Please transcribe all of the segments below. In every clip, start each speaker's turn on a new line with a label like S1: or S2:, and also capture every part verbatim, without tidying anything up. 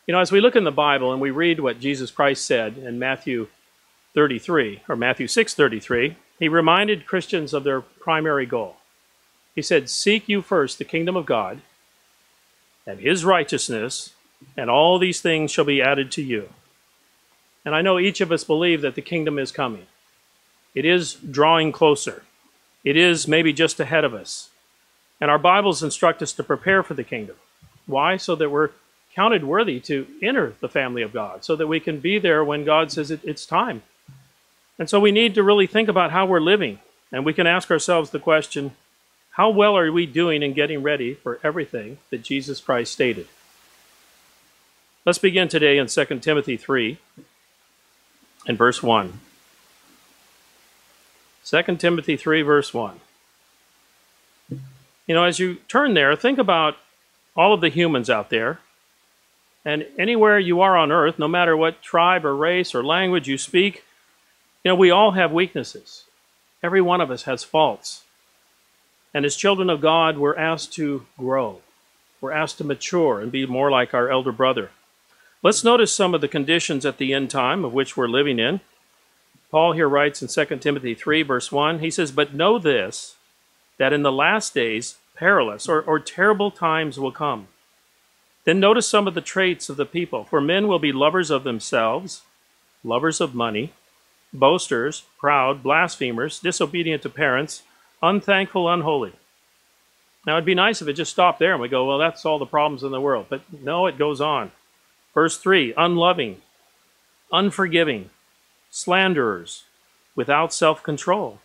S1: You know, as we look in the Bible and we read what Jesus Christ said in Matthew thirty-three, or Matthew six thirty-three, he reminded Christians of their primary goal. He said, "Seek you first the kingdom of God and his righteousness, and all these things shall be added to you." And I know each of us believe that the kingdom is coming. It is drawing closer. It is maybe just ahead of us. And our Bibles instruct us to prepare for the kingdom. Why? So that we're counted worthy to enter the family of God, so that we can be there when God says it, it's time. And so we need to really think about how we're living. And we can ask ourselves the question, how well are we doing in getting ready for everything that Jesus Christ stated? Let's begin today in Second Timothy three and verse one. Second Timothy three, verse one. You know, as you turn there, think about all of the humans out there. And anywhere you are on earth, no matter what tribe or race or language you speak, you know, we all have weaknesses. Every one of us has faults. And as children of God, we're asked to grow. We're asked to mature and be more like our elder brother. Let's notice some of the conditions at the end time of which we're living in. Paul here writes in Second Timothy three, verse one, he says, "But know this, that in the last days perilous or, or terrible times will come." Then notice some of the traits of the people. "For men will be lovers of themselves, lovers of money, boasters, proud, blasphemers, disobedient to parents, unthankful, unholy." Now, it'd be nice if it just stopped there and we go, well, that's all the problems in the world. But no, it goes on. Verse three, "Unloving, unforgiving, slanderers, without self-control,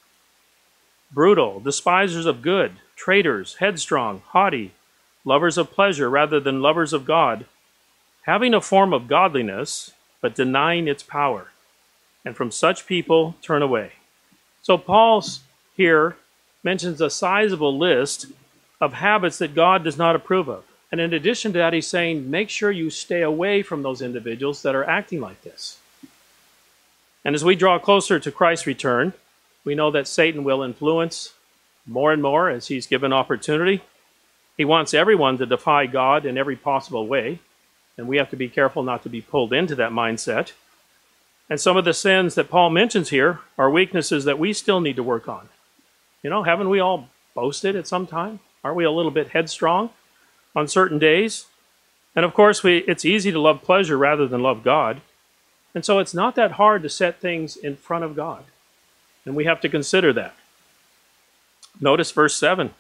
S1: brutal, despisers of good, traitors, headstrong, haughty, lovers of pleasure rather than lovers of God, having a form of godliness, but denying its power. And from such people turn away." So Paul here mentions a sizable list of habits that God does not approve of. And in addition to that, he's saying, make sure you stay away from those individuals that are acting like this. And as we draw closer to Christ's return, we know that Satan will influence more and more as he's given opportunity. He wants everyone to defy God in every possible way, and we have to be careful not to be pulled into that mindset. And some of the sins that Paul mentions here are weaknesses that we still need to work on. You know, haven't we all boasted at some time? Aren't we a little bit headstrong on certain days? And of course, we, it's easy to love pleasure rather than love God. And so it's not that hard to set things in front of God. And we have to consider that. Notice verse seven.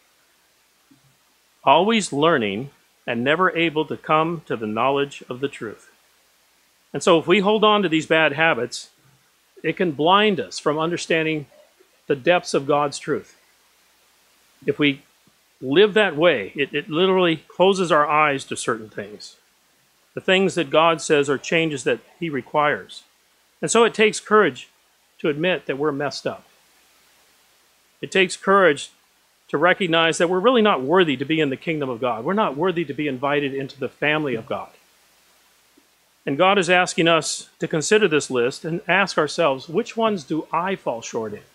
S1: "Always learning and never able to come to the knowledge of the truth." And so if we hold on to these bad habits, it can blind us from understanding the depths of God's truth. If we live that way, it, it literally closes our eyes to certain things. The things that God says are changes that he requires. And so it takes courage to admit that we're messed up. It takes courage to recognize that we're really not worthy to be in the kingdom of God. We're not worthy to be invited into the family of God. And God is asking us to consider this list and ask ourselves, which ones do I fall short in?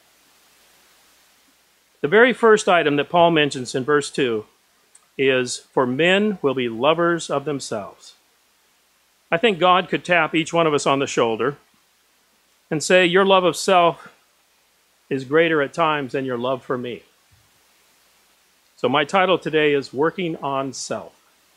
S1: The very first item that Paul mentions in verse two is, "For men will be lovers of themselves." I think God could tap each one of us on the shoulder and say, your love of self is greater at times than your love for me. So my title today is Working on Self.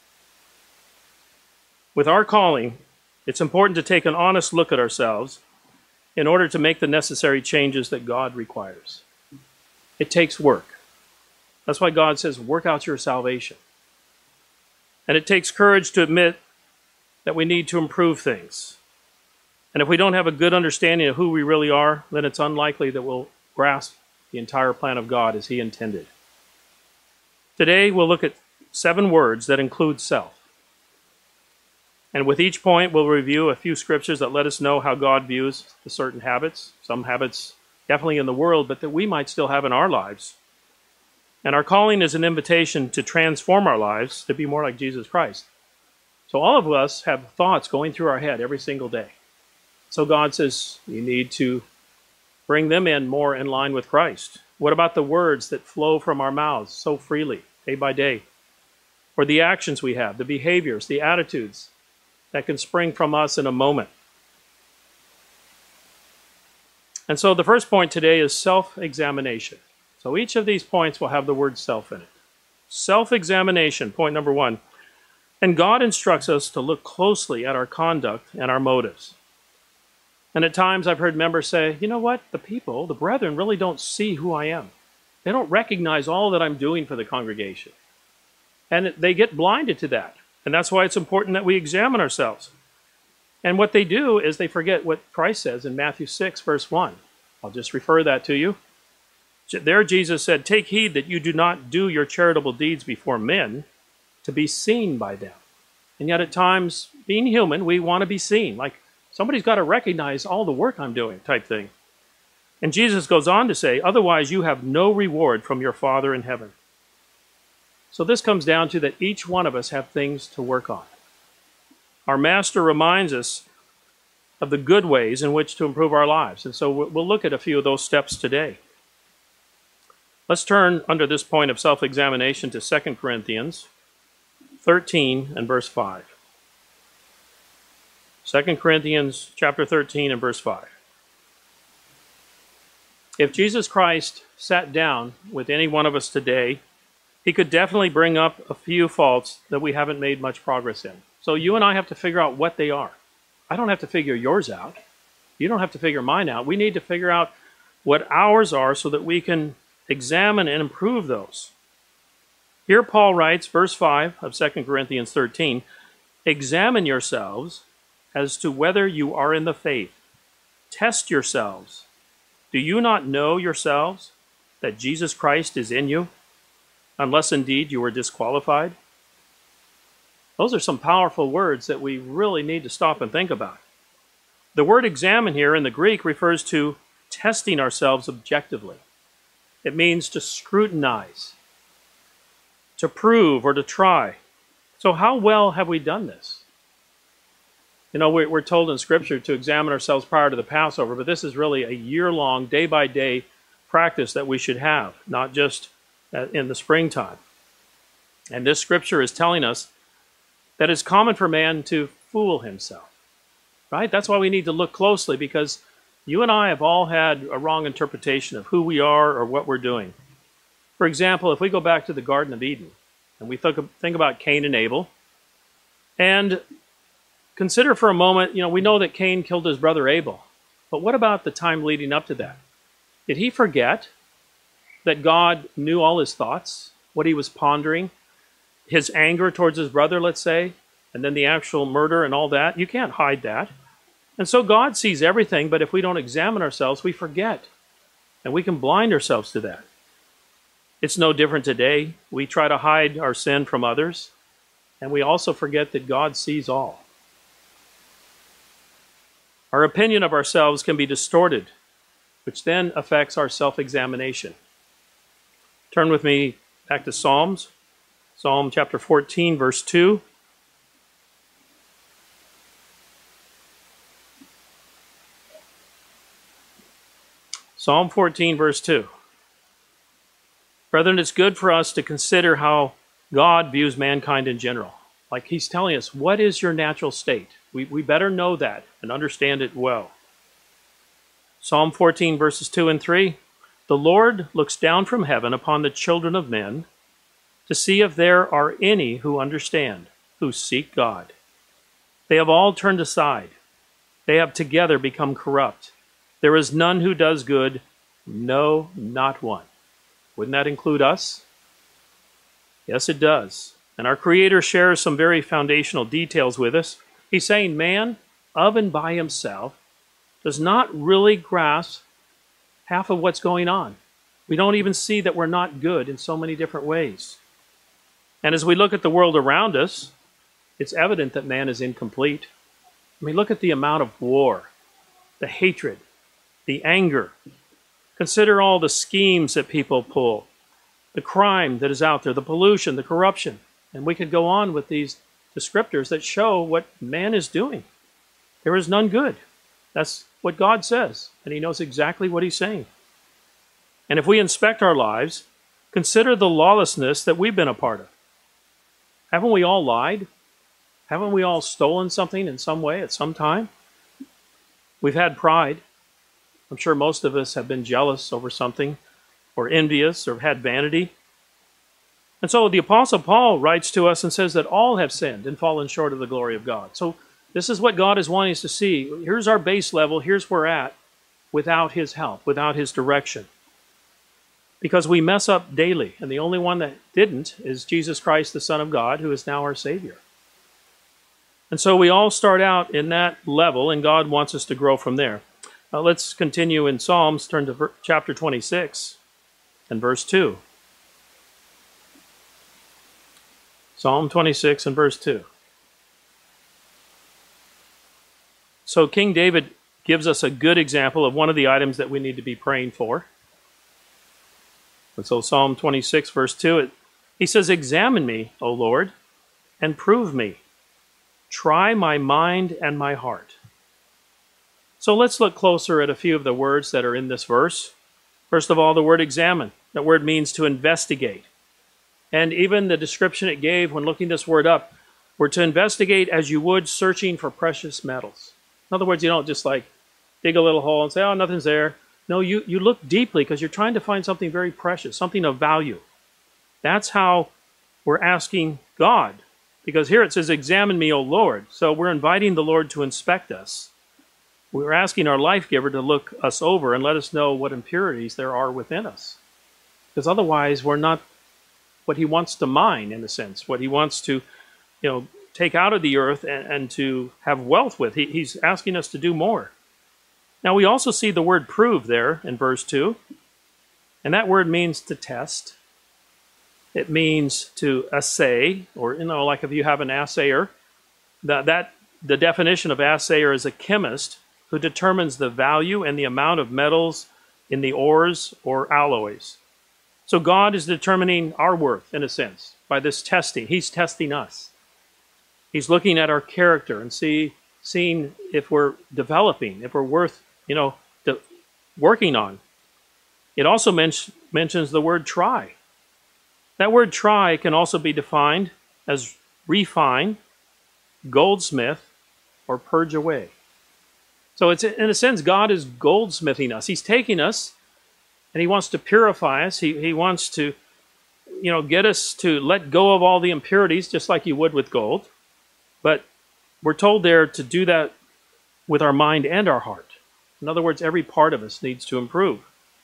S1: With our calling, it's important to take an honest look at ourselves in order to make the necessary changes that God requires. It takes work. That's why God says, work out your salvation. And it takes courage to admit that we need to improve things. And if we don't have a good understanding of who we really are, then it's unlikely that we'll grasp the entire plan of God as he intended. Today, we'll look at seven words that include self. And with each point, we'll review a few scriptures that let us know how God views the certain habits, some habits definitely in the world, but that we might still have in our lives. And our calling is an invitation to transform our lives to be more like Jesus Christ. So all of us have thoughts going through our head every single day. So God says you need to bring them in more in line with Christ. What about the words that flow from our mouths so freely, day by day? Or the actions we have, the behaviors, the attitudes that can spring from us in a moment. And so the first point today is self-examination. So each of these points will have the word self in it. Self-examination, point number one. And God instructs us to look closely at our conduct and our motives. And at times I've heard members say, you know what, the people, the brethren, really don't see who I am. They don't recognize all that I'm doing for the congregation. And they get blinded to that. And that's why it's important that we examine ourselves. And what they do is they forget what Christ says in Matthew six, verse one. I'll just refer that to you. There Jesus said, take heed that you do not do your charitable deeds before men to be seen by them. And yet at times, being human, we want to be seen. Like, somebody's got to recognize all the work I'm doing type thing. And Jesus goes on to say, otherwise you have no reward from your Father in heaven. So this comes down to that each one of us have things to work on. Our Master reminds us of the good ways in which to improve our lives. And so we'll look at a few of those steps today. Let's turn under this point of self-examination to Second Corinthians thirteen and verse five. Second Corinthians chapter thirteen and verse five. If Jesus Christ sat down with any one of us today, he could definitely bring up a few faults that we haven't made much progress in. So you and I have to figure out what they are. I don't have to figure yours out. You don't have to figure mine out. We need to figure out what ours are so that we can examine and improve those. Here Paul writes, verse five of Second Corinthians thirteen, examine yourselves as to whether you are in the faith. Test yourselves. Do you not know yourselves that Jesus Christ is in you, unless indeed you were disqualified? Those are some powerful words that we really need to stop and think about. The word examine here in the Greek refers to testing ourselves objectively. It means to scrutinize, to prove, or to try. So how well have we done this? You know, we're told in Scripture to examine ourselves prior to the Passover, but this is really a year-long, day-by-day practice that we should have, not just in the springtime. And this Scripture is telling us that it's common for man to fool himself, right? That's why we need to look closely, because you and I have all had a wrong interpretation of who we are or what we're doing. For example, if we go back to the Garden of Eden, and we think about Cain and Abel, and consider for a moment, you know, we know that Cain killed his brother Abel, but what about the time leading up to that? Did he forget that God knew all his thoughts, what he was pondering, his anger towards his brother, let's say, and then the actual murder and all that? You can't hide that. And so God sees everything, but if we don't examine ourselves, we forget. And we can blind ourselves to that. It's no different today. We try to hide our sin from others, and we also forget that God sees all. Our opinion of ourselves can be distorted, which then affects our self-examination. Turn with me back to Psalms. Psalm chapter fourteen, verse two. Psalm fourteen, verse two. Brethren, it's good for us to consider how God views mankind in general. Like he's telling us, what is your natural state? We, we better know that and understand it well. Psalm fourteen, verses two and three. The Lord looks down from heaven upon the children of men to see if there are any who understand, who seek God. They have all turned aside. They have together become corrupt. There is none who does good, no, not one. Wouldn't that include us? Yes, it does. And our Creator shares some very foundational details with us. He's saying man, of and by himself, does not really grasp half of what's going on. We don't even see that we're not good in so many different ways. And as we look at the world around us, it's evident that man is incomplete. I mean, look at the amount of war, the hatred, the anger. Consider all the schemes that people pull, the crime that is out there, the pollution, the corruption. And we could go on with these descriptors that show what man is doing. There is none good. That's what God says, and he knows exactly what he's saying. And if we inspect our lives, consider the lawlessness that we've been a part of. Haven't we all lied? Haven't we all stolen something in some way at some time? We've had pride. I'm sure most of us have been jealous over something, or envious, or had vanity. And so the Apostle Paul writes to us and says that all have sinned and fallen short of the glory of God. So this is what God is wanting us to see. Here's our base level. Here's where we're at without his help, without his direction. Because we mess up daily. And the only one that didn't is Jesus Christ, the Son of God, who is now our Savior. And so we all start out in that level, and God wants us to grow from there. Uh, let's continue in Psalms. Turn to ver- chapter twenty-six and verse two. Psalm twenty-six and verse two. So King David gives us a good example of one of the items that we need to be praying for. And so Psalm twenty-six verse two, it, he says, "Examine me, O Lord, and prove me. Try my mind and my heart." So let's look closer at a few of the words that are in this verse. First of all, the word examine. That word means to investigate. And even the description it gave when looking this word up, were to investigate as you would searching for precious metals. In other words, you don't just like dig a little hole and say, oh, nothing's there. No, you, you look deeply because you're trying to find something very precious, something of value. That's how we're asking God. Because here it says, "Examine me, O Lord." So we're inviting the Lord to inspect us. We're asking our life giver to look us over and let us know what impurities there are within us. Because otherwise we're not what he wants to mine, in a sense, what he wants to, you know, take out of the earth and, and to have wealth with. He, he's asking us to do more. Now we also see the word "prove" there in verse two. And that word means to test. It means to assay, or, you know, like if you have an assayer, that, that the definition of assayer is a chemist who determines the value and the amount of metals in the ores or alloys. So God is determining our worth, in a sense, by this testing. He's testing us. He's looking at our character and see, seeing if we're developing, if we're worth, you know, de- working on. It also men- mentions the word "try." That word "try" can also be defined as refine, goldsmith, or purge away. So it's, in a sense, God is goldsmithing us. He's taking us and he wants to purify us. He, he wants to, you know, get us to let go of all the impurities, just like you would with gold. But we're told there to do that with our mind and our heart. In other words, every part of us needs to improve.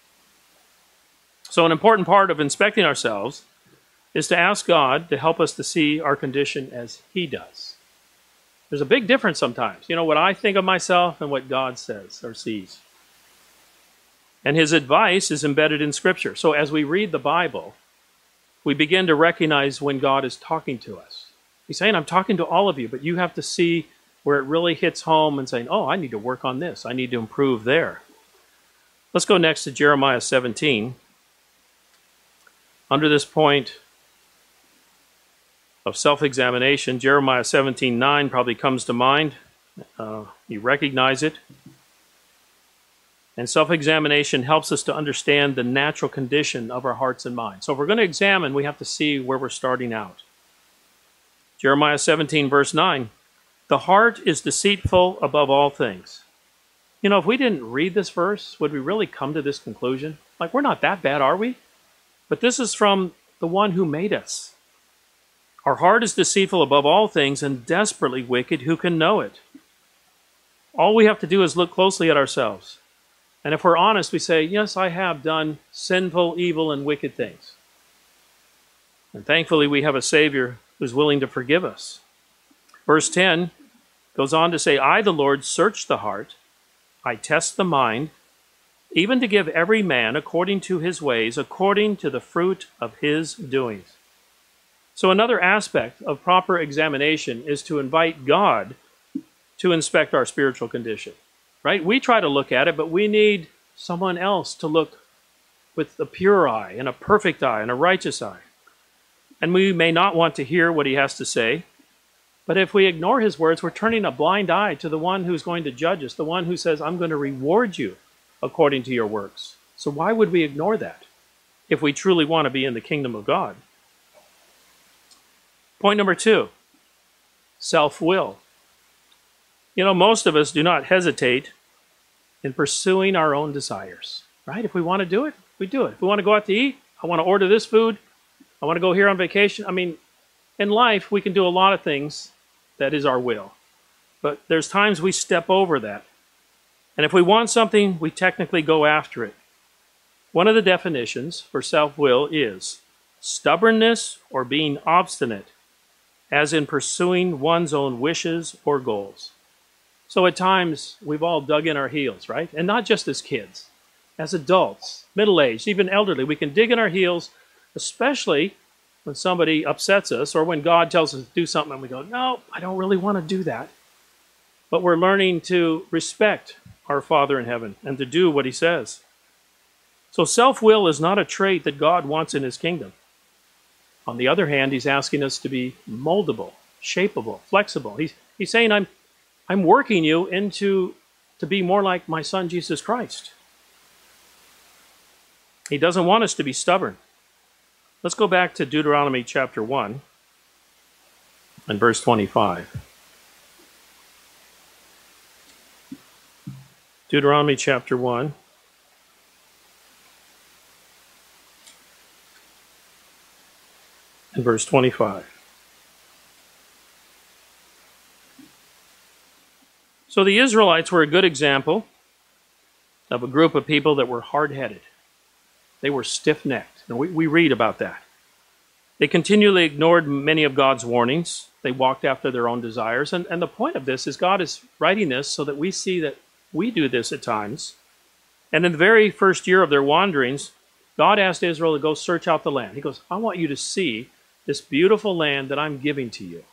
S1: So an important part of inspecting ourselves is to ask God to help us to see our condition as he does. There's a big difference sometimes. You know, what I think of myself and what God says or sees. And his advice is embedded in Scripture. So as we read the Bible, we begin to recognize when God is talking to us. He's saying, I'm talking to all of you, but you have to see where it really hits home and saying, oh, I need to work on this. I need to improve there. Let's go next to Jeremiah seventeen. Under this point of self-examination, Jeremiah seventeen nine probably comes to mind. Uh, you recognize it. And self-examination helps us to understand the natural condition of our hearts and minds. So if we're going to examine, we have to see where we're starting out. Jeremiah seventeen verse nine, "The heart is deceitful above all things." You know, if we didn't read this verse, would we really come to this conclusion? Like, we're not that bad, are we? But this is from the one who made us. Our heart is deceitful above all things and desperately wicked. Who can know it? All we have to do is look closely at ourselves. And if we're honest, we say, yes, I have done sinful, evil, and wicked things. And thankfully, we have a Savior who's willing to forgive us. Verse ten goes on to say, "I, the Lord, search the heart. I test the mind, even to give every man according to his ways, according to the fruit of his doings." So another aspect of proper examination is to invite God to inspect our spiritual condition. Right? We try to look at it, but we need someone else to look with a pure eye and a perfect eye and a righteous eye. And we may not want to hear what he has to say, but if we ignore his words, we're turning a blind eye to the one who's going to judge us, the one who says, I'm going to reward you according to your works. So why would we ignore that if we truly want to be in the kingdom of God? Point number two. self-will. You know, most of us do not hesitate in pursuing our own desires, right? If we want to do it, we do it. If we want to go out to eat, I want to order this food, I want to go here on vacation. I mean, in life, we can do a lot of things that is our will. But there's times we step over that. And if we want something, we technically go after it. One of the definitions for self-will is stubbornness or being obstinate, as in pursuing one's own wishes or goals. So at times, we've all dug in our heels, right? And not just as kids. As adults, middle-aged, even elderly, we can dig in our heels, especially when somebody upsets us or when God tells us to do something and we go, no, I don't really want to do that. But we're learning to respect our Father in heaven and to do what he says. So self-will is not a trait that God wants in his kingdom. On the other hand, he's asking us to be moldable, shapeable, flexible. He's, he's saying, I'm, I'm working you into to be more like my son, Jesus Christ. He doesn't want us to be stubborn. Let's go back to Deuteronomy chapter one and verse twenty-five. Deuteronomy chapter one. And verse twenty-five. So the Israelites were a good example of a group of people that were hard-headed. They were stiff-necked, and we, we read about that. They continually ignored many of God's warnings. They walked after their own desires. And, and the point of this is God is writing this so that we see that we do this at times. And in the very first year of their wanderings, God asked Israel to go search out the land. He goes, I want you to see this beautiful land that I'm giving to you.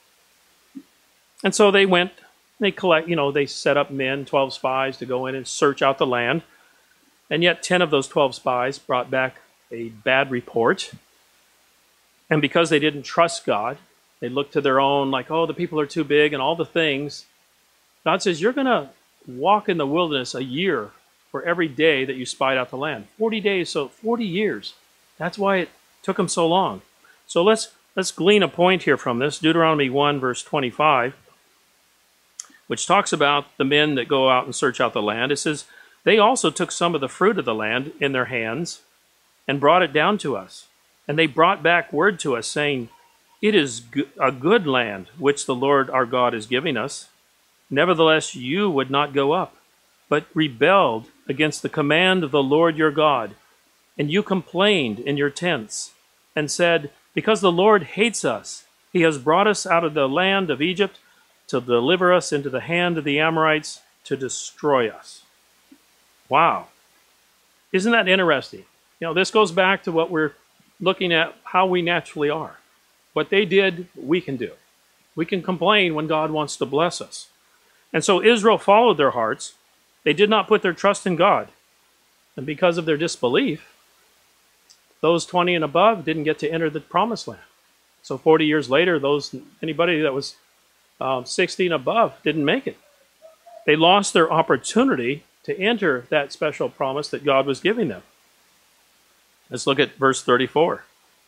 S1: And so they went, they collect, you know, they set up men, twelve spies, to go in and search out the land. And yet ten of those twelve spies brought back a bad report. And because they didn't trust God, they looked to their own, like, oh, the people are too big and all the things. God says, you're going to walk in the wilderness a year for every day that you spied out the land. forty days, so forty years. That's why it took them so long. So let's let's glean a point here from this. Deuteronomy one, verse twenty-five, which talks about the men that go out and search out the land. It says, they also took some of the fruit of the land in their hands and brought it down to us. And they brought back word to us, saying, it is a good land which the Lord our God is giving us. Nevertheless, you would not go up, but rebelled against the command of the Lord your God. And you complained in your tents and said, because the Lord hates us, he has brought us out of the land of Egypt to deliver us into the hand of the Amorites to destroy us. Wow. Isn't that interesting? You know, this goes back to what we're looking at, how we naturally are. What they did, we can do. We can complain when God wants to bless us. And so Israel followed their hearts. They did not put their trust in God. And because of their disbelief, those twenty and above didn't get to enter the promised land. So forty years later, those anybody that was um, sixty and above didn't make it. They lost their opportunity to enter that special promise that God was giving them. Let's look at verse thirty-four.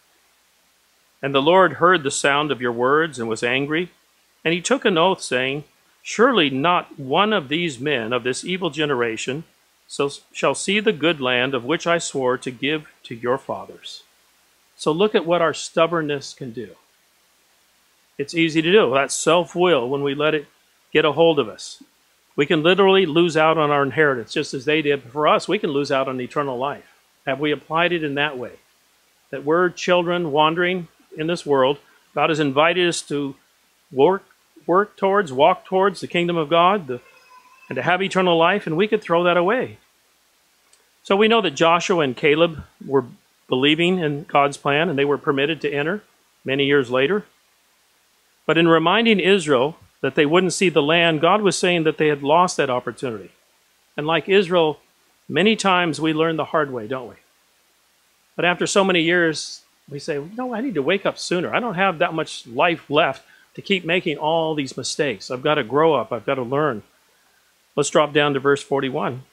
S1: And the Lord heard the sound of your words and was angry, and he took an oath, saying, surely not one of these men of this evil generation so shall see the good land of which I swore to give to your fathers. So look at what our stubbornness can do. It's easy to do. That's self-will when we let it get a hold of us. We can literally lose out on our inheritance, just as they did. For us, we can lose out on eternal life. Have we applied it in that way? That we're children wandering in this world. God has invited us to work, work towards, walk towards the kingdom of God, the, and to have eternal life, and we could throw that away. So we know that Joshua and Caleb were believing in God's plan, and they were permitted to enter many years later. But in reminding Israel that they wouldn't see the land, God was saying that they had lost that opportunity. And like Israel, many times we learn the hard way, don't we? But after so many years, we say, no, I need to wake up sooner. I don't have that much life left to keep making all these mistakes. I've got to grow up. I've got to learn. Let's drop down to verse forty-one.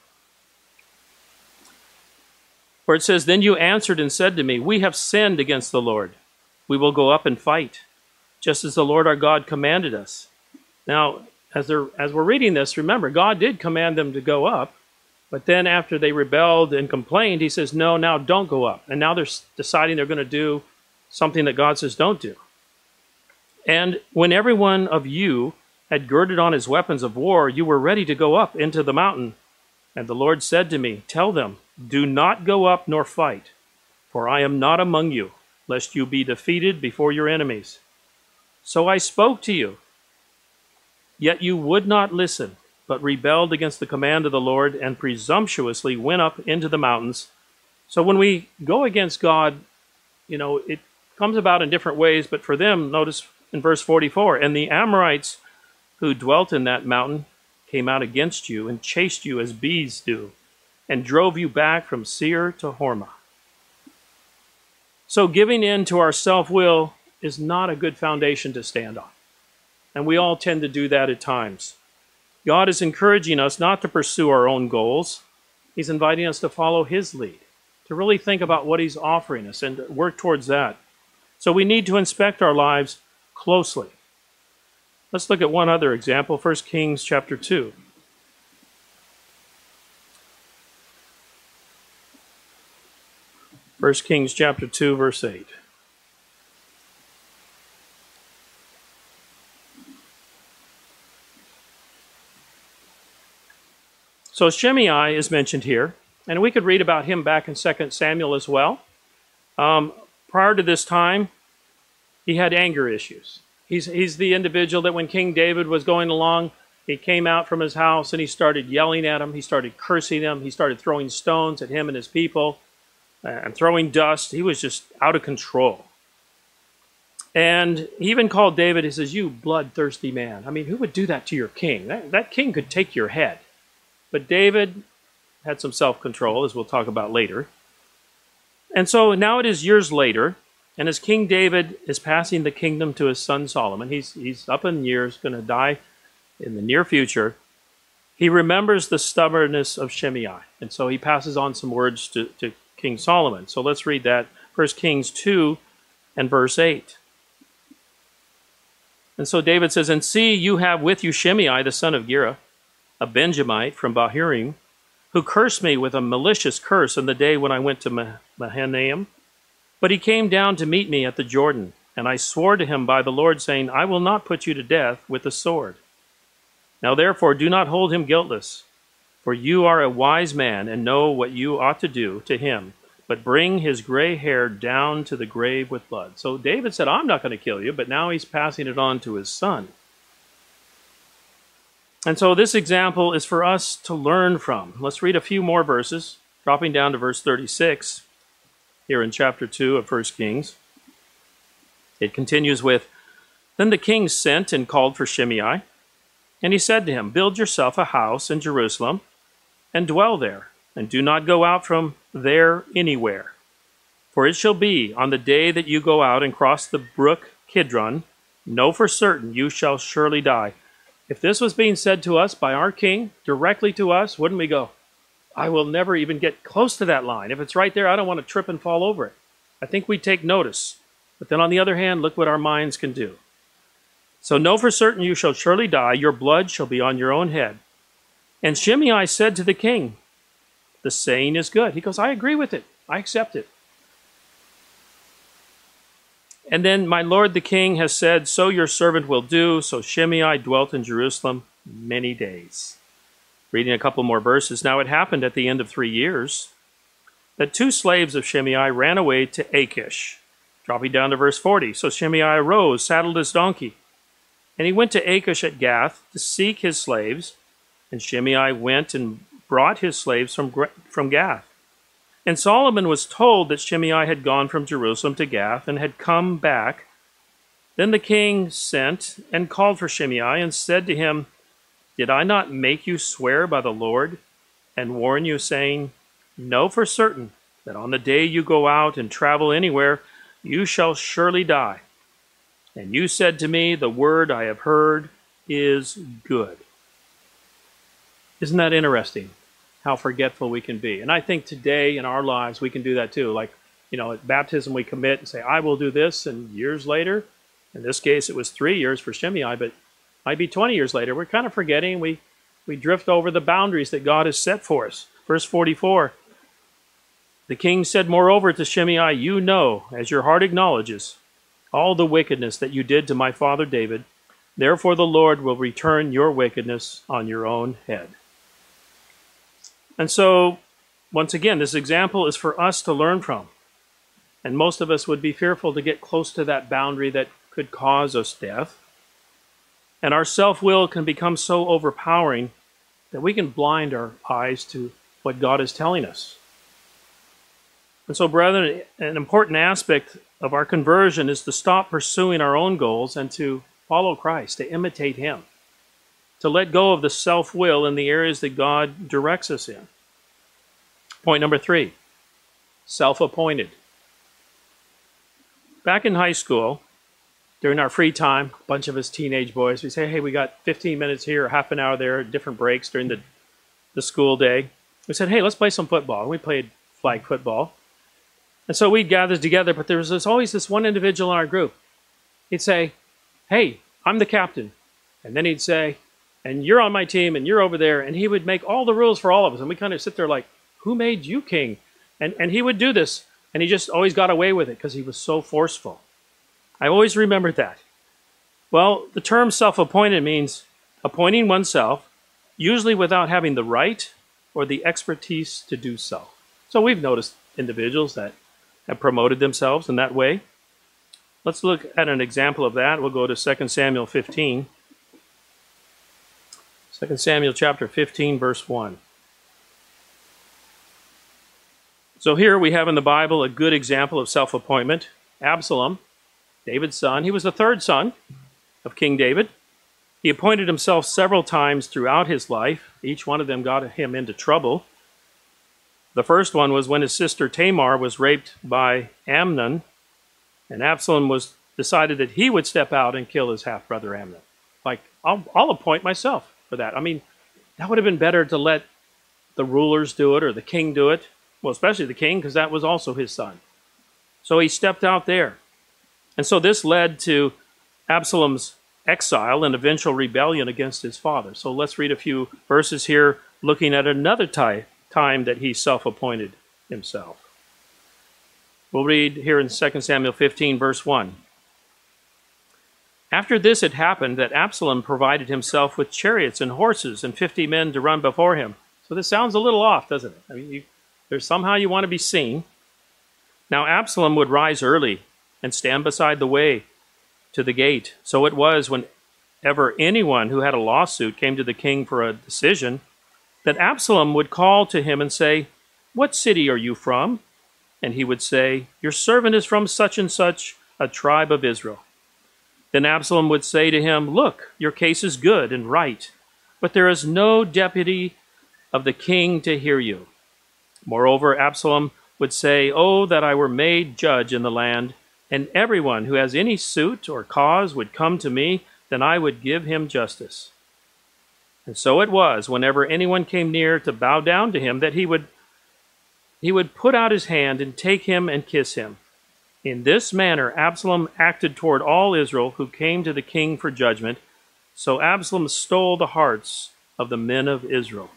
S1: Where it says, then you answered and said to me, we have sinned against the Lord. We will go up and fight, just as the Lord our God commanded us. Now, as, they're, as we're reading this, remember, God did command them to go up, but then after they rebelled and complained, he says, no, now don't go up. And now they're deciding they're going to do something that God says don't do. And when every one of you had girded on his weapons of war, you were ready to go up into the mountain. And the Lord said to me, tell them, do not go up nor fight, for I am not among you, lest you be defeated before your enemies. So I spoke to you, yet you would not listen, but rebelled against the command of the Lord and presumptuously went up into the mountains. So when we go against God, you know, it comes about in different ways, but for them, notice in verse forty-four, and the Amorites who dwelt in that mountain came out against you and chased you as bees do, and drove you back from Seir to Hormah. So giving in to our self-will is not a good foundation to stand on. And we all tend to do that at times. God is encouraging us not to pursue our own goals. He's inviting us to follow his lead, to really think about what he's offering us and work towards that. So we need to inspect our lives closely. Let's look at one other example, First Kings chapter two. First Kings chapter two, verse eight. So Shimei is mentioned here, and we could read about him back in Second Samuel as well. Um, prior to this time, he had anger issues. He's, he's the individual that when King David was going along, he came out from his house and he started yelling at him. He started cursing him. He started throwing stones at him and his people uh, and throwing dust. He was just out of control. And he even called David, he says, you bloodthirsty man. I mean, who would do that to your king? That, that king could take your head. But David had some self-control, as we'll talk about later. And so now it is years later, and as King David is passing the kingdom to his son Solomon, he's, he's up in years, going to die in the near future, he remembers the stubbornness of Shimei. And so he passes on some words to, to King Solomon. So let's read that, First Kings two and verse eight. And so David says, and see, you have with you Shimei, the son of Gera, a Benjamite from Bahurim, who cursed me with a malicious curse on the day when I went to Mahanaim. But he came down to meet me at the Jordan, and I swore to him by the Lord, saying, I will not put you to death with the sword. Now therefore do not hold him guiltless, for you are a wise man, and know what you ought to do to him, but bring his gray hair down to the grave with blood. So David said, I'm not going to kill you, but now he's passing it on to his son. And so this example is for us to learn from. Let's read a few more verses, dropping down to verse thirty-six. Here in chapter two of First Kings. It continues with, then the king sent and called for Shimei, and he said to him, build yourself a house in Jerusalem, and dwell there, and do not go out from there anywhere. For it shall be, on the day that you go out and cross the brook Kidron, know for certain you shall surely die. If this was being said to us by our king, directly to us, wouldn't we go, I will never even get close to that line. If it's right there, I don't want to trip and fall over it. I think we take notice. But then on the other hand, look what our minds can do. So know for certain you shall surely die. Your blood shall be on your own head. And Shimei said to the king, the saying is good. He goes, I agree with it. I accept it. And then my lord the king has said, so your servant will do. So Shimei dwelt in Jerusalem many days. Reading a couple more verses. Now it happened at the end of three years that two slaves of Shimei ran away to Achish. Dropping down to verse forty. So Shimei arose, saddled his donkey, and he went to Achish at Gath to seek his slaves. And Shimei went and brought his slaves from, from Gath. And Solomon was told that Shimei had gone from Jerusalem to Gath and had come back. Then the king sent and called for Shimei and said to him, did I not make you swear by the Lord and warn you, saying, know for certain that on the day you go out and travel anywhere, you shall surely die. And you said to me, the word I have heard is good. Isn't that interesting, how forgetful we can be? And I think today in our lives we can do that too. Like, you know, at baptism we commit and say, I will do this, and years later, in this case it was three years for Shimei, but Might be twenty years later. We're kind of forgetting. We, we drift over the boundaries that God has set for us. Verse forty-four, the king said, moreover to Shimei, you know, as your heart acknowledges, all the wickedness that you did to my father David. Therefore the Lord will return your wickedness on your own head. And so, once again, this example is for us to learn from. And most of us would be fearful to get close to that boundary that could cause us death. And our self-will can become so overpowering that we can blind our eyes to what God is telling us. And so, brethren, an important aspect of our conversion is to stop pursuing our own goals and to follow Christ, to imitate Him, to let go of the self-will in the areas that God directs us in. Point number three, self-appointed. Back in high school, during our free time, a bunch of us teenage boys, we say, hey, we got fifteen minutes here, or half an hour there, different breaks during the, the school day. We said, hey, let's play some football. And we played flag football. And so we'd gather together, but there was this, always this one individual in our group. He'd say, hey, I'm the captain. And then he'd say, and you're on my team, and you're over there. And he would make all the rules for all of us. And we kind of sit there like, who made you king? And, and he would do this. And he just always got away with it because he was so forceful. I always remembered that. Well, the term self-appointed means appointing oneself, usually without having the right or the expertise to do so. So we've noticed individuals that have promoted themselves in that way. Let's look at an example of that. We'll go to Second Samuel fifteen. Second Samuel chapter fifteen, verse one. So here we have in the Bible a good example of self-appointment. Absalom, David's son, he was the third son of King David. He appointed himself several times throughout his life. Each one of them got him into trouble. The first one was when his sister Tamar was raped by Amnon, and Absalom was decided that he would step out and kill his half-brother Amnon. Like, I'll, I'll appoint myself for that. I mean, that would have been better to let the rulers do it or the king do it. Well, especially the king, because that was also his son. So he stepped out there. And so this led to Absalom's exile and eventual rebellion against his father. So let's read a few verses here looking at another ty- time that he self-appointed himself. We'll read here in Second Samuel fifteen, verse one. After this had happened, that Absalom provided himself with chariots and horses and fifty men to run before him. So this sounds a little off, doesn't it? I mean, you, there's somehow you want to be seen. Now Absalom would rise early and stand beside the way to the gate. So it was whenever anyone who had a lawsuit came to the king for a decision, that Absalom would call to him and say, what city are you from? And he would say, your servant is from such and such a tribe of Israel. Then Absalom would say to him, look, your case is good and right, but there is no deputy of the king to hear you. Moreover, Absalom would say, oh, that I were made judge in the land, and everyone who has any suit or cause would come to me, then I would give him justice. And so it was, whenever anyone came near to bow down to him, that he would, he would put out his hand and take him and kiss him. In this manner Absalom acted toward all Israel who came to the king for judgment. So Absalom stole the hearts of the men of Israel.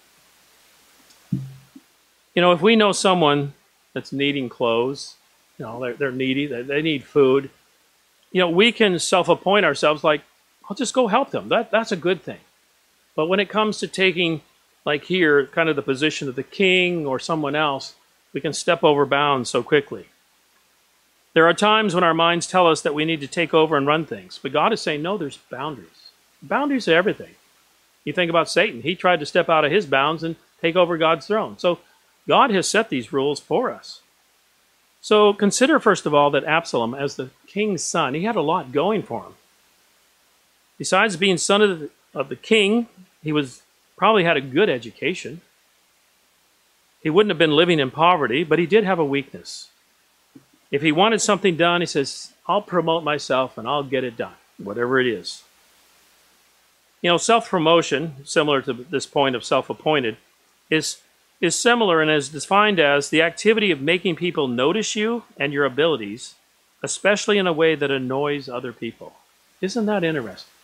S1: You know, if we know someone that's needing clothes, you know, they're, they're needy, they, they need food, you know, we can self-appoint ourselves like, I'll just go help them. That, that's a good thing. But when it comes to taking, like here, kind of the position of the king or someone else, we can step over bounds so quickly. There are times when our minds tell us that we need to take over and run things. But God is saying, no, there's boundaries. Boundaries are everything. You think about Satan. He tried to step out of his bounds and take over God's throne. So God has set these rules for us. So consider, first of all, that Absalom, as the king's son, he had a lot going for him. Besides being son of the, of the king, he was probably had a good education. He wouldn't have been living in poverty, but he did have a weakness. If he wanted something done, he says, I'll promote myself and I'll get it done, whatever it is. You know, self-promotion, similar to this point of self-appointed, is, is similar and is defined as the activity of making people notice you and your abilities, especially in a way that annoys other people. Isn't that interesting?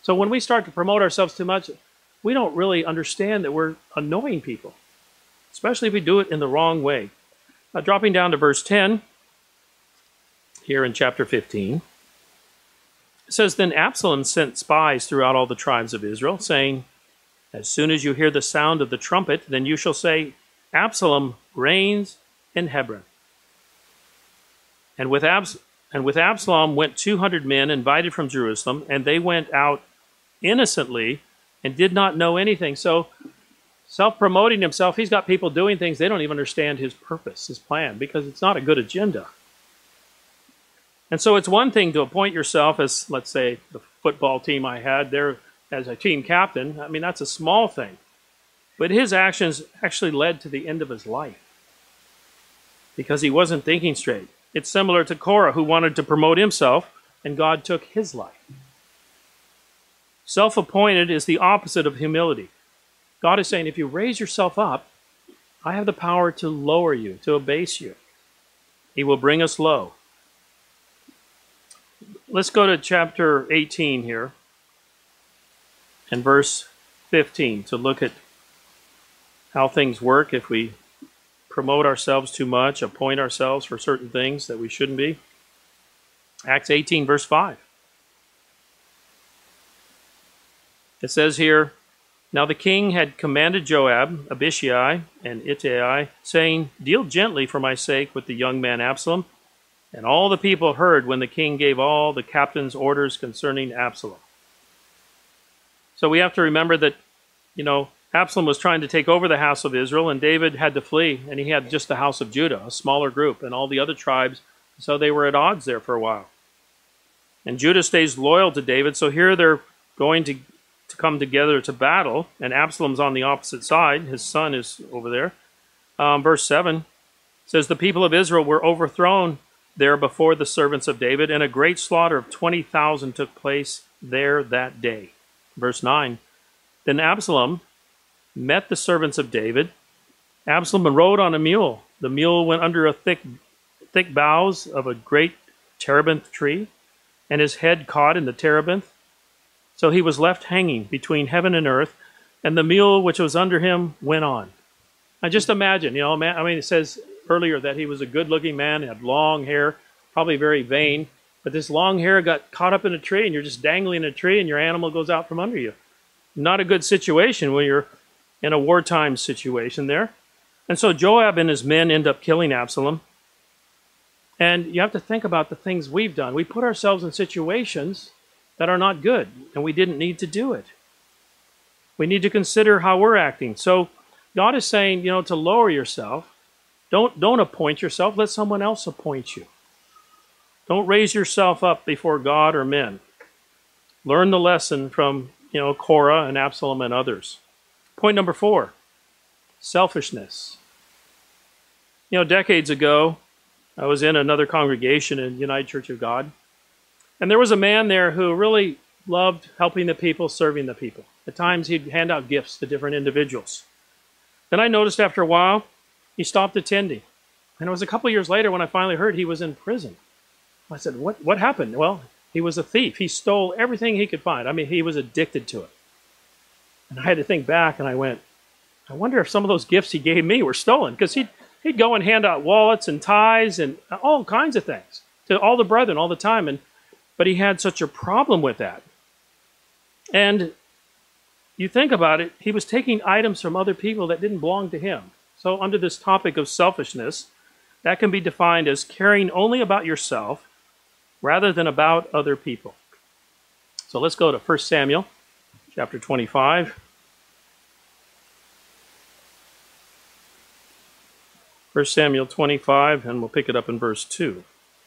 S1: So when we start to promote ourselves too much, we don't really understand that we're annoying people, especially if we do it in the wrong way. Now, dropping down to verse ten, here in chapter fifteen, it says, Then Absalom sent spies throughout all the tribes of Israel, saying, As soon as you hear the sound of the trumpet, then you shall say, Absalom reigns in Hebron. And with, Abs- and with Absalom went two hundred men invited from Jerusalem, and they went out innocently and did not know anything. So, self-promoting himself, he's got people doing things, they don't even understand his purpose, his plan, because it's not a good agenda. And so it's one thing to appoint yourself as, let's say, the football team I had there as a team captain. I mean, that's a small thing. But his actions actually led to the end of his life because he wasn't thinking straight. It's similar to Korah, who wanted to promote himself, and God took his life. Self-appointed is the opposite of humility. God is saying, if you raise yourself up, I have the power to lower you, to abase you. He will bring us low. Let's go to chapter eighteen here and verse fifteen to look at how things work if we promote ourselves too much, appoint ourselves for certain things that we shouldn't be. Acts eighteen, verse five. It says here, Now the king had commanded Joab, Abishai, and Ittai, saying, Deal gently for my sake with the young man Absalom. And all the people heard when the king gave all the captains orders concerning Absalom. So we have to remember that, you know, Absalom was trying to take over the house of Israel, and David had to flee, and he had just the house of Judah, a smaller group, and all the other tribes, so they were at odds there for a while. And Judah stays loyal to David, so here they're going to, to come together to battle, and Absalom's on the opposite side. His son is over there. Um, verse seven says, The people of Israel were overthrown there before the servants of David, and a great slaughter of twenty thousand took place there that day. Verse nine, Then Absalom met the servants of David. Absalom rode on a mule. The mule went under a thick, thick boughs of a great terebinth tree, and his head caught in the terebinth. So he was left hanging between heaven and earth, and the mule which was under him went on. Now just imagine, you know, man, I mean, it says earlier that he was a good-looking man, had long hair, probably very vain, but this long hair got caught up in a tree, and you're just dangling in a tree, and your animal goes out from under you. Not a good situation when you're in a wartime situation there. And so Joab and his men end up killing Absalom. And you have to think about the things we've done. We put ourselves in situations that are not good, and we didn't need to do it. We need to consider how we're acting. So God is saying, you know, to lower yourself. Don't, don't appoint yourself. Let someone else appoint you. Don't raise yourself up before God or men. Learn the lesson from, you know, Korah and Absalom and others. Point number four, selfishness. You know, decades ago, I was in another congregation in United Church of God, and there was a man there who really loved helping the people, serving the people. At times, he'd hand out gifts to different individuals. Then I noticed after a while, he stopped attending. And it was a couple years later when I finally heard he was in prison. I said, what, what happened? Well, he was a thief. He stole everything he could find. I mean, he was addicted to it. And I had to think back, and I went, I wonder if some of those gifts he gave me were stolen, because he'd, he'd go and hand out wallets and ties and all kinds of things to all the brethren all the time. And but he had such a problem with that. And you think about it, he was taking items from other people that didn't belong to him. So under this topic of selfishness, that can be defined as caring only about yourself rather than about other people. So let's go to First Samuel chapter twenty-five. First Samuel twenty-five, and we'll pick it up in verse two.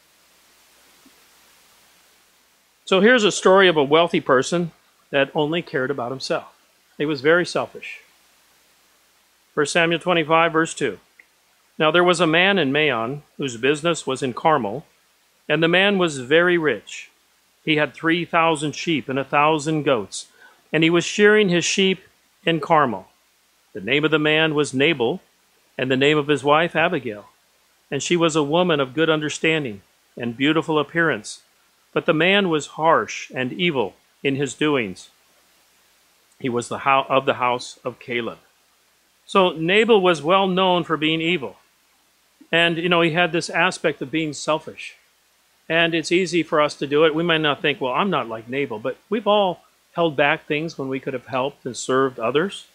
S1: So here's a story of a wealthy person that only cared about himself. He was very selfish. First Samuel twenty-five, verse two. Now there was a man in Maon whose business was in Carmel, and the man was very rich. He had three thousand sheep and a thousand goats, and he was shearing his sheep in Carmel. The name of the man was Nabal, and the name of his wife Abigail. And she was a woman of good understanding and beautiful appearance. But the man was harsh and evil in his doings. He was the ho- of the house of Caleb. So Nabal was well known for being evil. And, you know, he had this aspect of being selfish. And it's easy for us to do it. We might not think, well, I'm not like Nabal, but we've all held back things when we could have helped and served others.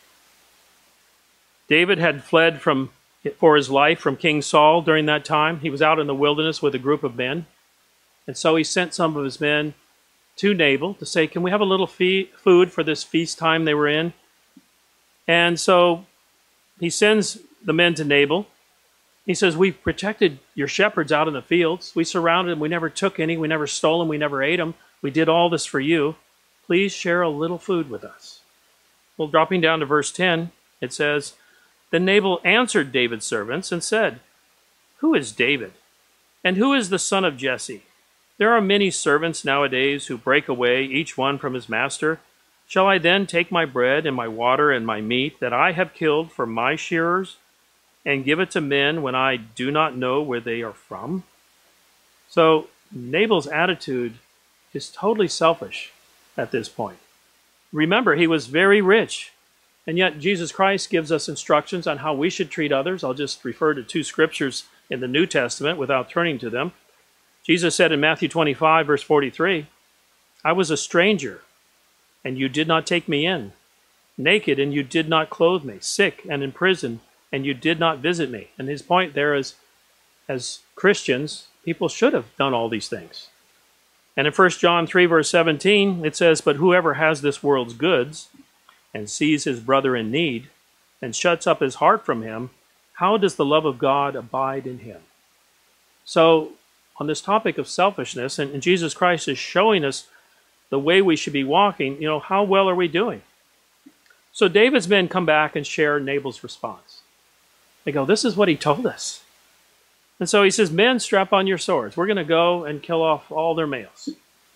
S1: David had fled from for his life from King Saul during that time. He was out in the wilderness with a group of men. And so he sent some of his men to Nabal to say, can we have a little fee- food for this feast time they were in? And so he sends the men to Nabal. He says, we've protected your shepherds out in the fields. We surrounded them. We never took any. We never stole them. We never ate them. We did all this for you. Please share a little food with us. Well, dropping down to verse ten, it says, then Nabal answered David's servants and said, who is David? And who is the son of Jesse? There are many servants nowadays who break away, each one from his master. Shall I then take my bread and my water and my meat that I have killed for my shearers and give it to men when I do not know where they are from? So Nabal's attitude is totally selfish at this point. Remember, he was very rich. And yet Jesus Christ gives us instructions on how we should treat others. I'll just refer to two scriptures in the New Testament without turning to them. Jesus said in Matthew twenty-five, verse forty-three, I was a stranger, and you did not take me in, naked, and you did not clothe me, sick and in prison, and you did not visit me. And his point there is, as Christians, people should have done all these things. And in First John three, verse seventeen, it says, but whoever has this world's goods and sees his brother in need and shuts up his heart from him, how does the love of God abide in him? So, on this topic of selfishness, and, and Jesus Christ is showing us the way we should be walking, you know, how well are we doing? So David's men come back and share Nabal's response. They go, this is what he told us. And so he says, men, strap on your swords. We're going to go and kill off all their males.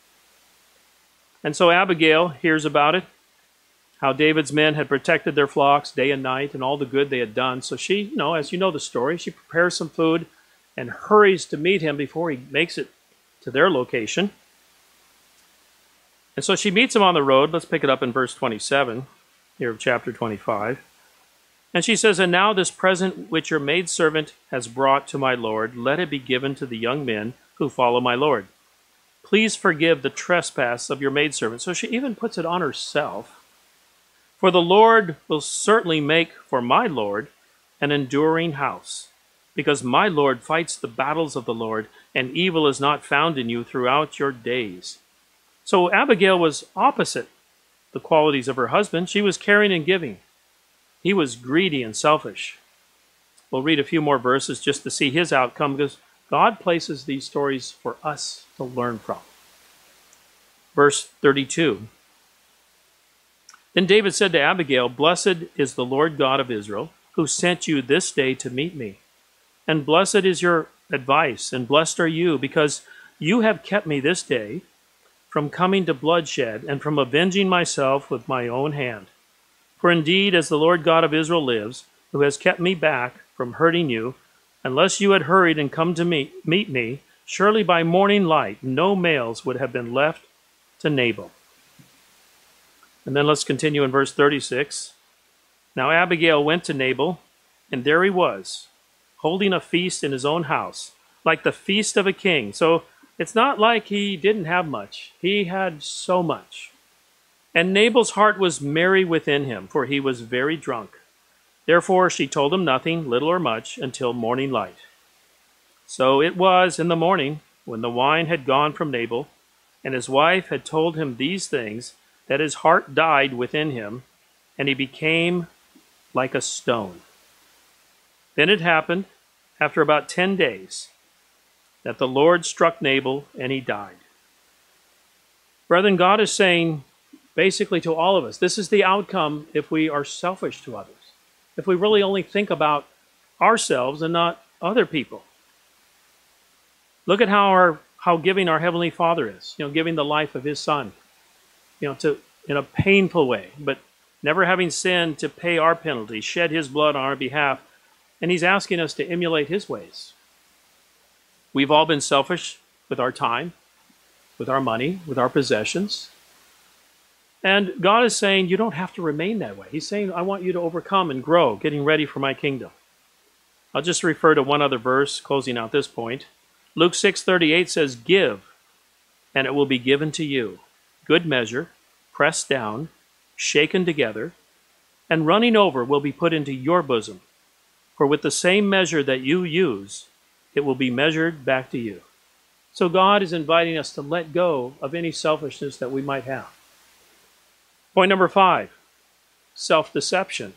S1: And so Abigail hears about it, how David's men had protected their flocks day and night and all the good they had done. So she, you know, as you know the story, she prepares some food and hurries to meet him before he makes it to their location. And so she meets him on the road. Let's pick it up in verse twenty-seven here of chapter twenty-five. And she says, and now this present which your maidservant has brought to my lord, let it be given to the young men who follow my lord. Please forgive the trespass of your maidservant. So she even puts it on herself. For the Lord will certainly make for my Lord an enduring house, because my Lord fights the battles of the Lord, and evil is not found in you throughout your days. So Abigail was opposite the qualities of her husband. She was caring and giving. He was greedy and selfish. We'll read a few more verses just to see his outcome, because God places these stories for us to learn from. Verse thirty-two. Then David said to Abigail, blessed is the Lord God of Israel, who sent you this day to meet me. And blessed is your advice, and blessed are you, because you have kept me this day from coming to bloodshed, and from avenging myself with my own hand. For indeed, as the Lord God of Israel lives, who has kept me back from hurting you, unless you had hurried and come to me, meet me, surely by morning light no males would have been left to Nabal. And then let's continue in verse thirty-six. Now Abigail went to Nabal, and there he was, holding a feast in his own house, like the feast of a king. So it's not like he didn't have much. He had so much. And Nabal's heart was merry within him, for he was very drunk. Therefore she told him nothing, little or much, until morning light. So it was in the morning, when the wine had gone from Nabal, and his wife had told him these things, that his heart died within him, and he became like a stone. Then it happened, after about ten days, that the Lord struck Nabal, and he died. Brethren, God is saying, basically to all of us, this is the outcome if we are selfish to others. If we really only think about ourselves and not other people. Look at how our how giving our Heavenly Father is, you know, giving the life of his Son, you know, to in a painful way, but never having sinned to pay our penalty, shed his blood on our behalf, and he's asking us to emulate his ways. We've all been selfish with our time, with our money, with our possessions. And God is saying, you don't have to remain that way. He's saying, I want you to overcome and grow, getting ready for my kingdom. I'll just refer to one other verse, closing out this point. Luke six thirty-eight says, give, and it will be given to you. Good measure, pressed down, shaken together, and running over will be put into your bosom. For with the same measure that you use, it will be measured back to you. So God is inviting us to let go of any selfishness that we might have. Point number five, self-deception.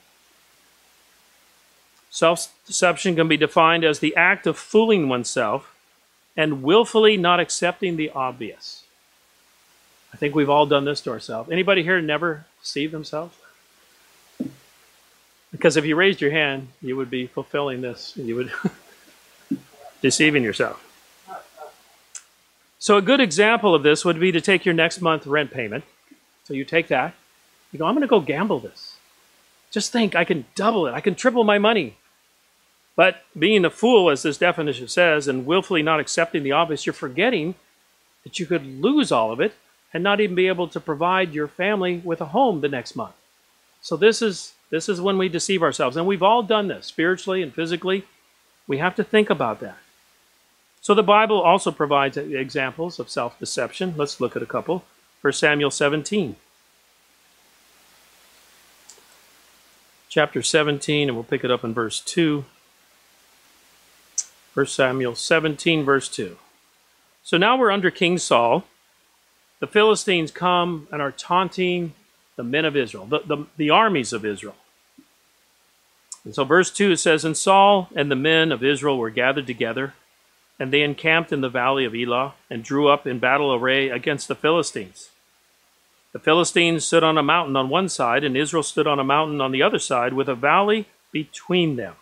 S1: Self-deception can be defined as the act of fooling oneself and willfully not accepting the obvious. I think we've all done this to ourselves. Anybody here never deceive themselves? Because if you raised your hand, you would be fulfilling this. You would deceiving yourself. So a good example of this would be to take your next month rent payment. So you take that. You go, I'm going to go gamble this. Just think, I can double it. I can triple my money. But being a fool, as this definition says, and willfully not accepting the obvious, you're forgetting that you could lose all of it and not even be able to provide your family with a home the next month. So this is this is when we deceive ourselves. And we've all done this, spiritually and physically. We have to think about that. So the Bible also provides examples of self-deception. Let's look at a couple. First Samuel seventeen. Chapter seventeen, and we'll pick it up in verse two. First Samuel seventeen, verse two. So now we're under King Saul. The Philistines come and are taunting the men of Israel, the, the, the armies of Israel. And so verse two says, and Saul and the men of Israel were gathered together, and they encamped in the valley of Elah, and drew up in battle array against the Philistines. The Philistines stood on a mountain on one side, and Israel stood on a mountain on the other side, with a valley between them.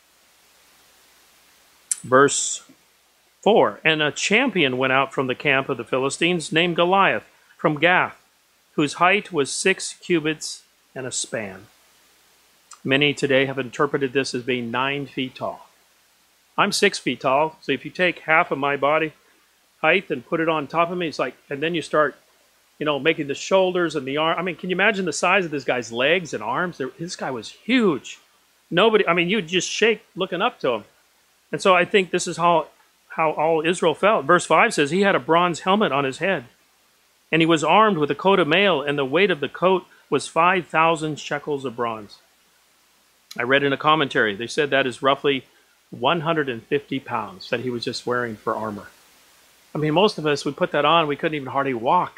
S1: Verse four, and a champion went out from the camp of the Philistines, named Goliath, from Gath, whose height was six cubits and a span. Many today have interpreted this as being nine feet tall. I'm six feet tall, so if you take half of my body height and put it on top of me, it's like, and then you start, you know, making the shoulders and the arm. I mean, can you imagine the size of this guy's legs and arms? This guy was huge. Nobody, I mean, you'd just shake looking up to him. And so I think this is how, how all Israel felt. Verse five says, he had a bronze helmet on his head, and he was armed with a coat of mail, and the weight of the coat was five thousand shekels of bronze. I read in a commentary, they said that is roughly one hundred fifty pounds that he was just wearing for armor. I mean, most of us, we put that on, we couldn't even hardly walk.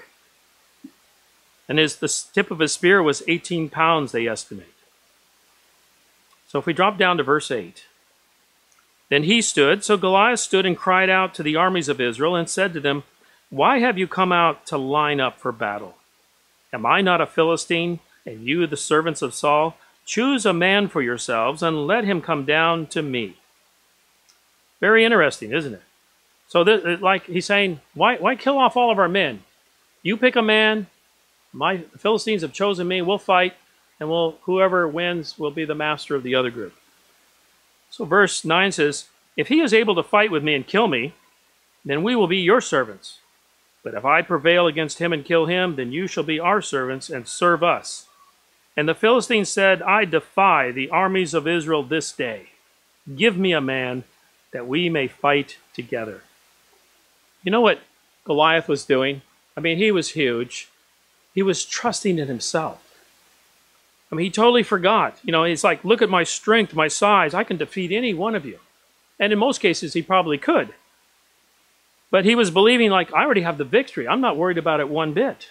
S1: And his, the tip of his spear was eighteen pounds, they estimate. So if we drop down to verse eight. Then he stood, so Goliath stood and cried out to the armies of Israel and said to them, why have you come out to line up for battle? Am I not a Philistine, and you the servants of Saul? Choose a man for yourselves, and let him come down to me. Very interesting, isn't it? So, this, like he's saying, why, why kill off all of our men? You pick a man. My the Philistines have chosen me. We'll fight, and we'll whoever wins will be the master of the other group. So verse nine says, if he is able to fight with me and kill me, then we will be your servants. But if I prevail against him and kill him, then you shall be our servants and serve us. And the Philistines said, I defy the armies of Israel this day. Give me a man that we may fight together. You know what Goliath was doing? I mean, he was huge. He was trusting in himself. I mean, he totally forgot. You know, he's like, look at my strength, my size. I can defeat any one of you. And in most cases, he probably could. But he was believing like, I already have the victory. I'm not worried about it one bit.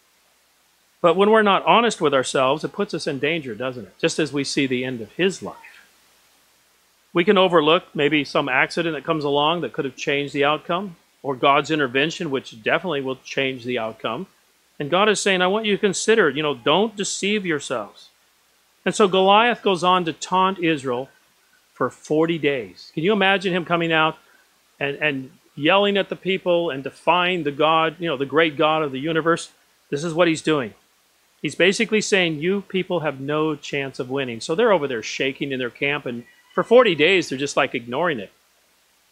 S1: But when we're not honest with ourselves, it puts us in danger, doesn't it? Just as we see the end of his life. We can overlook maybe some accident that comes along that could have changed the outcome, or God's intervention, which definitely will change the outcome. And God is saying, I want you to consider, you know, don't deceive yourselves. And so Goliath goes on to taunt Israel for forty days. Can you imagine him coming out and, and yelling at the people and defying the God, you know, the great God of the universe? This is what he's doing. He's basically saying, you people have no chance of winning. So they're over there shaking in their camp, and for forty days, they're just like ignoring it.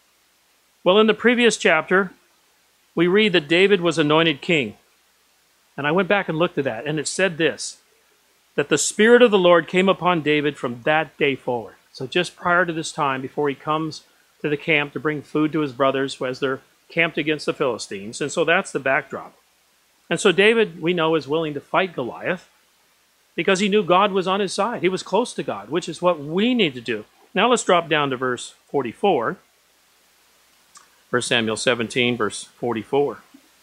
S1: Well, in the previous chapter, we read that David was anointed king. And I went back and looked at that, and it said this, that the Spirit of the Lord came upon David from that day forward. So just prior to this time, before he comes to the camp to bring food to his brothers as they're camped against the Philistines. And so that's the backdrop. And so David, we know, is willing to fight Goliath because he knew God was on his side. He was close to God, which is what we need to do. Now let's drop down to verse forty-four. First Samuel seventeen, verse forty-four.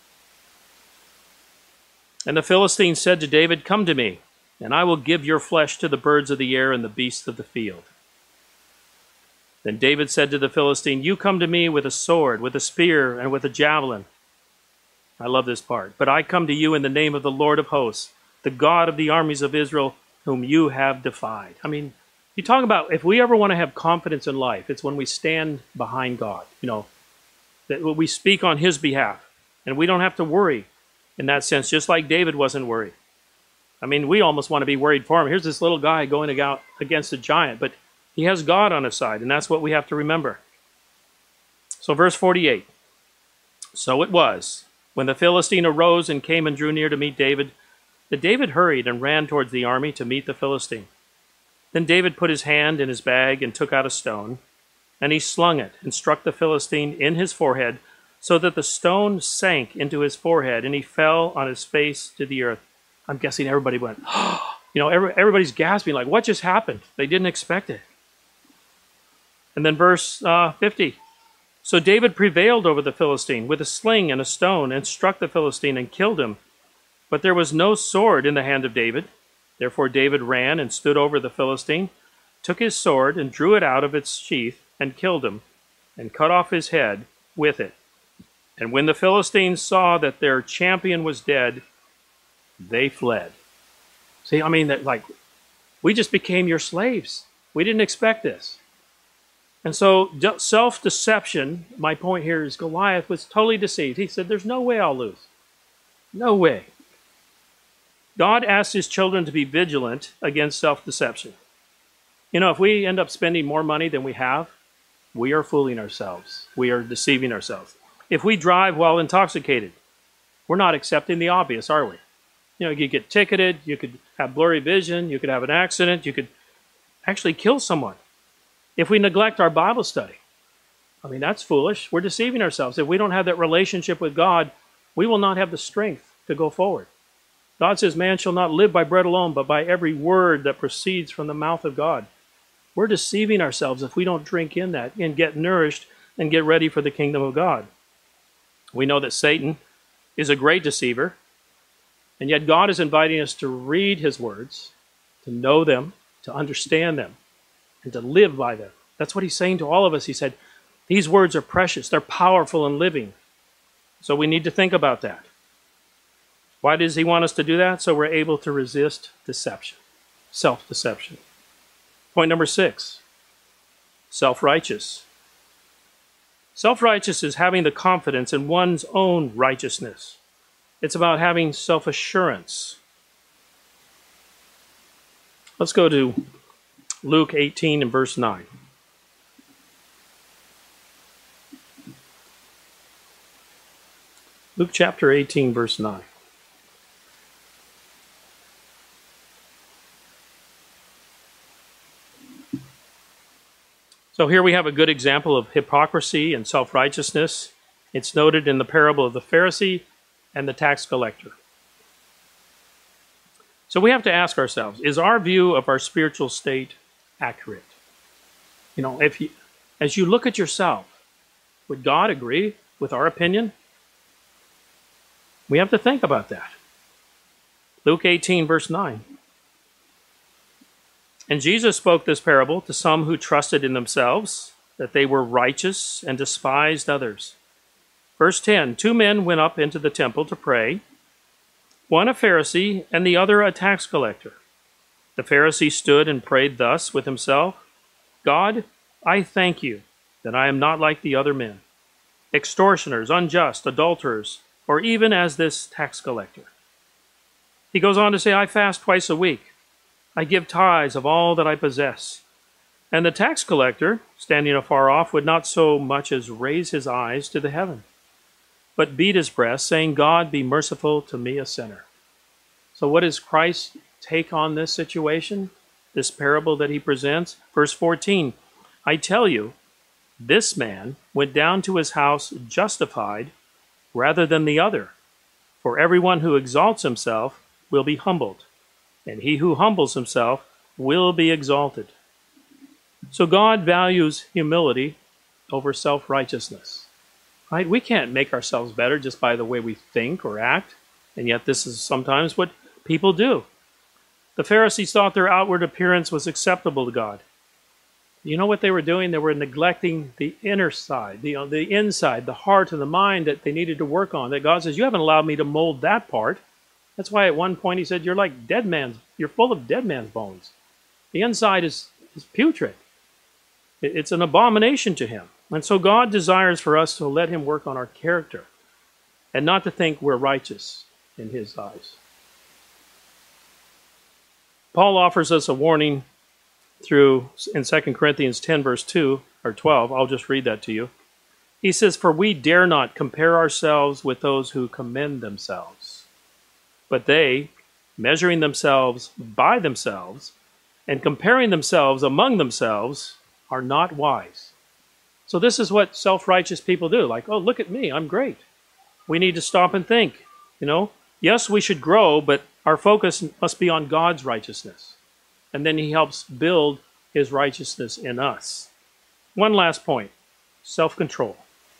S1: And the Philistine said to David, "Come to me, and I will give your flesh to the birds of the air and the beasts of the field." Then David said to the Philistine, "You come to me with a sword, with a spear, and with a javelin." I love this part. "But I come to you in the name of the Lord of hosts, the God of the armies of Israel, whom you have defied." I mean, you talk about if we ever want to have confidence in life, it's when we stand behind God, you know, that we speak on his behalf, and we don't have to worry in that sense, just like David wasn't worried. I mean, we almost want to be worried for him. Here's this little guy going against a giant, but he has God on his side, and that's what we have to remember. So verse forty-eight. So it was, when the Philistine arose and came and drew near to meet David, that David hurried and ran towards the army to meet the Philistine. Then David put his hand in his bag and took out a stone, and he slung it and struck the Philistine in his forehead, so that the stone sank into his forehead, and he fell on his face to the earth. I'm guessing everybody went, oh, you know, every, everybody's gasping, like, what just happened? They didn't expect it. And then verse uh, fifty. So David prevailed over the Philistine with a sling and a stone, and struck the Philistine and killed him. But there was no sword in the hand of David. Therefore David ran and stood over the Philistine, took his sword and drew it out of its sheath, and killed him, and cut off his head with it. And when the Philistines saw that their champion was dead, they fled. See, I mean, that like, we just became your slaves. We didn't expect this. And so self-deception, my point here is Goliath was totally deceived. He said, there's no way I'll lose. No way. God asks his children to be vigilant against self-deception. You know, if we end up spending more money than we have, we are fooling ourselves. We are deceiving ourselves. If we drive while intoxicated, we're not accepting the obvious, are we? You know, you get ticketed, you could have blurry vision, you could have an accident, you could actually kill someone. If we neglect our Bible study, I mean, that's foolish. We're deceiving ourselves. If we don't have that relationship with God, we will not have the strength to go forward. God says, man shall not live by bread alone, but by every word that proceeds from the mouth of God. We're deceiving ourselves if we don't drink in that and get nourished and get ready for the kingdom of God. We know that Satan is a great deceiver, and yet God is inviting us to read his words, to know them, to understand them, and to live by them. That's what he's saying to all of us. He said, these words are precious. They're powerful and living. So we need to think about that. Why does he want us to do that? So we're able to resist deception, self-deception. Point number six, self-righteous. Self-righteous is having the confidence in one's own righteousness. It's about having self-assurance. Let's go to Luke eighteen and verse nine. Luke chapter eighteen, verse nine. So here we have a good example of hypocrisy and self-righteousness. It's noted in the parable of the Pharisee and the tax collector. So we have to ask ourselves, is our view of our spiritual state accurate? You know, if you, as you look at yourself, would God agree with our opinion? We have to think about that. Luke eighteen, verse nine. And Jesus spoke this parable to some who trusted in themselves, that they were righteous and despised others. Verse ten, two men went up into the temple to pray, one a Pharisee and the other a tax collector. The Pharisee stood and prayed thus with himself, God, I thank you that I am not like the other men, extortioners, unjust, adulterers, or even as this tax collector. He goes on to say, I fast twice a week. I give tithes of all that I possess. And the tax collector, standing afar off, would not so much as raise his eyes to the heaven, but beat his breast, saying, God, be merciful to me, a sinner. So what is Christ's take on this situation, this parable that he presents? Verse fourteen, I tell you, this man went down to his house justified rather than the other. For everyone who exalts himself will be humbled, and he who humbles himself will be exalted. So God values humility over self-righteousness. Right? We can't make ourselves better just by the way we think or act, and yet this is sometimes what people do. The Pharisees thought their outward appearance was acceptable to God. You know what they were doing? They were neglecting the inner side, the, the inside, the heart and the mind that they needed to work on. That God says, you haven't allowed me to mold that part. That's why at one point he said, you're like dead man's, you're full of dead man's bones. The inside is, is putrid. It, it's an abomination to him. And so God desires for us to let him work on our character and not to think we're righteous in his eyes. Paul offers us a warning through in Second Corinthians ten, verse two or twelve. I'll just read that to you. He says, for we dare not compare ourselves with those who commend themselves, but they, measuring themselves by themselves and comparing themselves among themselves, are not wise. So this is what self-righteous people do. Like, oh, look at me, I'm great. We need to stop and think, you know. Yes, we should grow, but our focus must be on God's righteousness. And then he helps build his righteousness in us. One last point, self-control.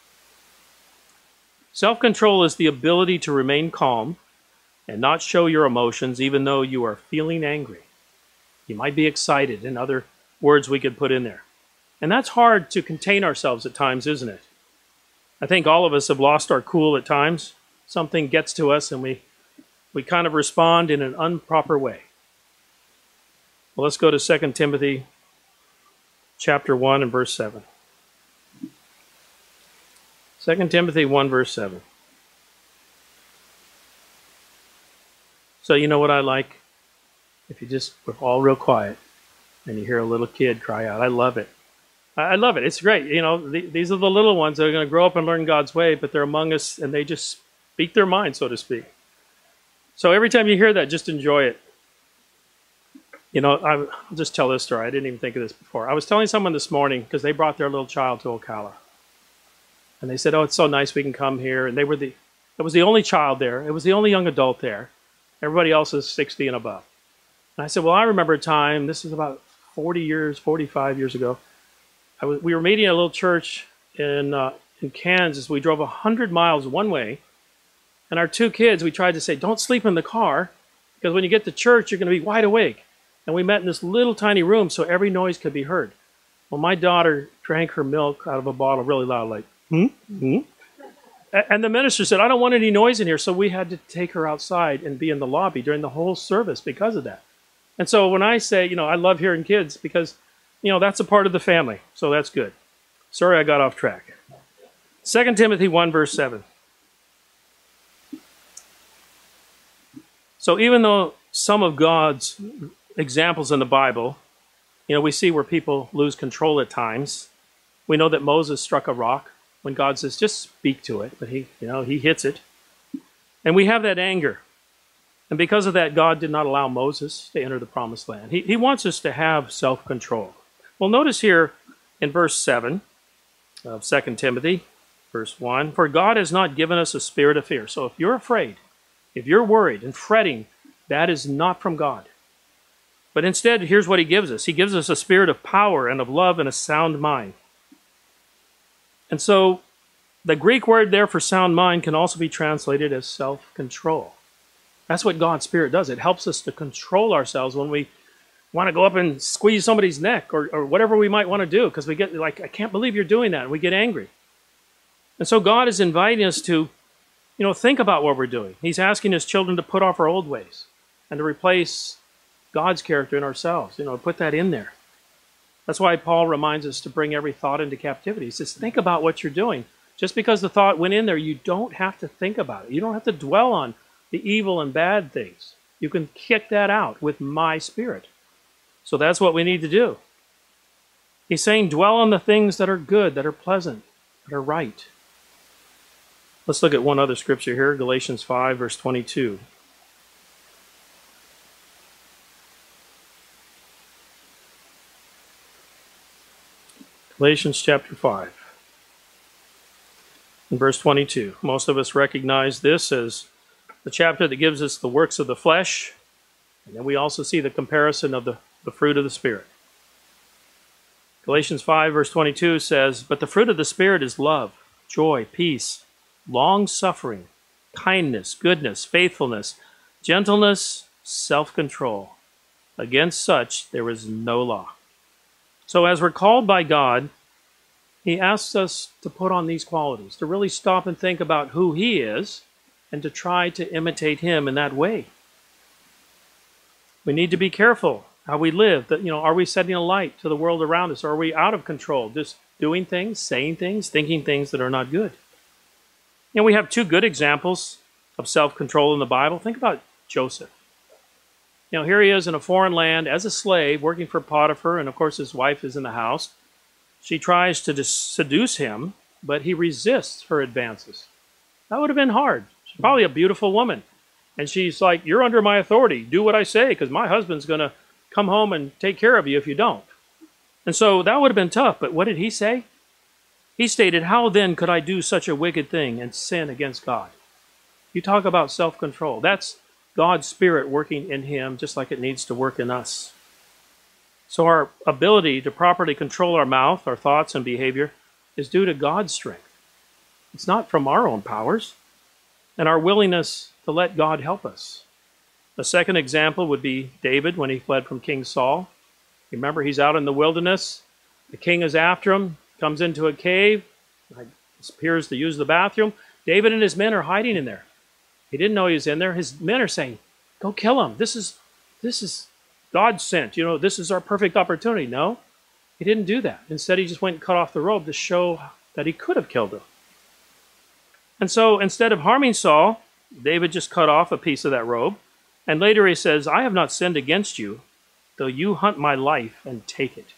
S1: Self-control is the ability to remain calm and not show your emotions even though you are feeling angry. You might be excited, and other words we could put in there. And that's hard to contain ourselves at times, isn't it? I think all of us have lost our cool at times. Something gets to us and we, we kind of respond in an improper way. Well, let's go to Second Timothy chapter one and verse seven. Second Timothy one, verse seven. So you know what I like? If you just, we're all real quiet and you hear a little kid cry out. I love it. I love it. It's great. You know, the, these are the little ones that are going to grow up and learn God's way, but they're among us and they just speak their mind, so to speak. So every time you hear that, just enjoy it. You know, I'll just tell this story. I didn't even think of this before. I was telling someone this morning because they brought their little child to Ocala. And they said, oh, it's so nice we can come here. And they were the, it was the only child there. It was the only young adult there. Everybody else is sixty and above. And I said, well, I remember a time, this is about forty years, forty-five years ago. I was, we were meeting at a little church in, uh, in Kansas. We drove one hundred miles one way. And our two kids, we tried to say, don't sleep in the car, because when you get to church, you're going to be wide awake. And we met in this little tiny room so every noise could be heard. Well, my daughter drank her milk out of a bottle really loud, like, hmm? Hmm? And the minister said, I don't want any noise in here. So we had to take her outside and be in the lobby during the whole service because of that. And so when I say, you know, I love hearing kids because, you know, that's a part of the family. So that's good. Sorry I got off track. Second Timothy one, verse seven. So even though some of God's examples in the Bible, you know, we see where people lose control at times. We know that Moses struck a rock when God says, just speak to it. But he, you know, he hits it. And we have that anger. And because of that, God did not allow Moses to enter the promised land. He, he wants us to have self-control. Well, notice here in verse seven of Second Timothy, verse one, for God has not given us a spirit of fear. So if you're afraid, if you're worried and fretting, that is not from God. But instead, here's what he gives us. He gives us a spirit of power and of love and a sound mind. And so the Greek word there for sound mind can also be translated as self-control. That's what God's Spirit does. It helps us to control ourselves when we want to go up and squeeze somebody's neck or, or whatever we might want to do, because we get like, I can't believe you're doing that, and we get angry. And so God is inviting us to, you know, think about what we're doing. He's asking his children to put off our old ways and to replace God's character in ourselves, you know, put that in there. That's why Paul reminds us to bring every thought into captivity. He says, think about what you're doing. Just because the thought went in there, you don't have to think about it. You don't have to dwell on the evil and bad things. You can kick that out with my Spirit. So that's what we need to do. He's saying, dwell on the things that are good, that are pleasant, that are right. Let's look at one other scripture here, Galatians five, verse twenty-two. Galatians chapter five. In verse twenty-two, most of us recognize this as the chapter that gives us the works of the flesh, and then we also see the comparison of the, the fruit of the Spirit. Galatians five, verse twenty-two says, "But the fruit of the Spirit is love, joy, peace, long-suffering, kindness, goodness, faithfulness, gentleness, self-control. Against such there is no law." So as we're called by God, He asks us to put on these qualities, to really stop and think about who He is, and to try to imitate Him in that way. We need to be careful how we live. That, you know, are we setting a light to the world around us? Or are we out of control, just doing things, saying things, thinking things that are not good? You know, we have two good examples of self-control in the Bible. Think about Joseph. You know, here he is in a foreign land as a slave, working for Potiphar, and of course his wife is in the house. She tries to seduce him, but he resists her advances. That would have been hard. She's probably a beautiful woman. And she's like, "You're under my authority. Do what I say, because my husband's going to come home and take care of you if you don't." And so that would have been tough. But what did he say? He stated, "How then could I do such a wicked thing and sin against God?" You talk about self-control. That's God's Spirit working in him just like it needs to work in us. So our ability to properly control our mouth, our thoughts, and behavior is due to God's strength. It's not from our own powers, and our willingness to let God help us. The second example would be David when he fled from King Saul. Remember, he's out in the wilderness. The king is after him, comes into a cave, appears to use the bathroom. David and his men are hiding in there. He didn't know he was in there. His men are saying, "Go kill him. This is, this is God sent. You know, this is our perfect opportunity." No, he didn't do that. Instead, he just went and cut off the robe to show that he could have killed him. And so instead of harming Saul, David just cut off a piece of that robe. And later he says, "I have not sinned against you, though you hunt my life and take it."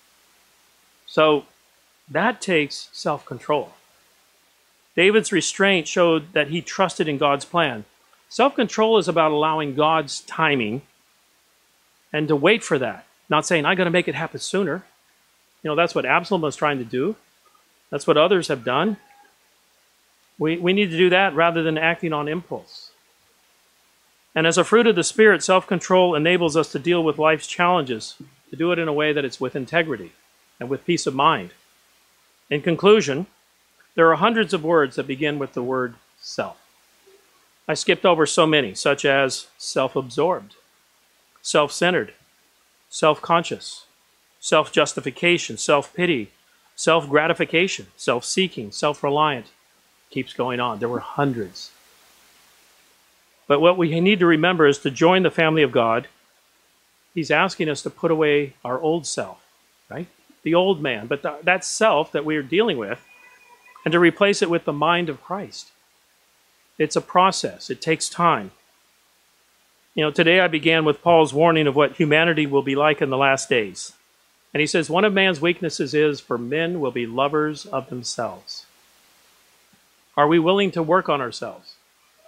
S1: So that takes self-control. David's restraint showed that he trusted in God's plan. Self-control is about allowing God's timing and to wait for that. Not saying, "I got to make it happen sooner." You know, that's what Absalom was trying to do. That's what others have done. We, we need to do that rather than acting on impulse. And as a fruit of the Spirit, self-control enables us to deal with life's challenges, to do it in a way that it's with integrity and with peace of mind. In conclusion, there are hundreds of words that begin with the word self. I skipped over so many, such as self-absorbed, self-centered, self-conscious, self-justification, self-pity, self-gratification, self-seeking, self-reliant. Keeps going on. There were hundreds. But what we need to remember is to join the family of God. He's asking us to put away our old self, right? The old man, but the, that self that we are dealing with, and to replace it with the mind of Christ. It's a process. It takes time. You know, today I began with Paul's warning of what humanity will be like in the last days. And he says, one of man's weaknesses is, for men will be lovers of themselves. Are we willing to work on ourselves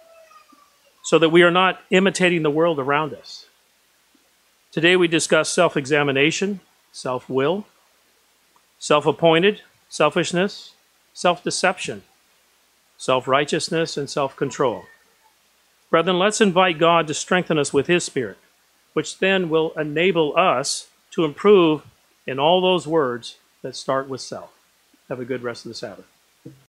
S1: so that we are not imitating the world around us? Today we discuss self-examination, self-will, self-appointed, selfishness, self-deception, self-righteousness, and self-control. Brethren, let's invite God to strengthen us with His Spirit, which then will enable us to improve in all those words that start with self. Have a good rest of the Sabbath.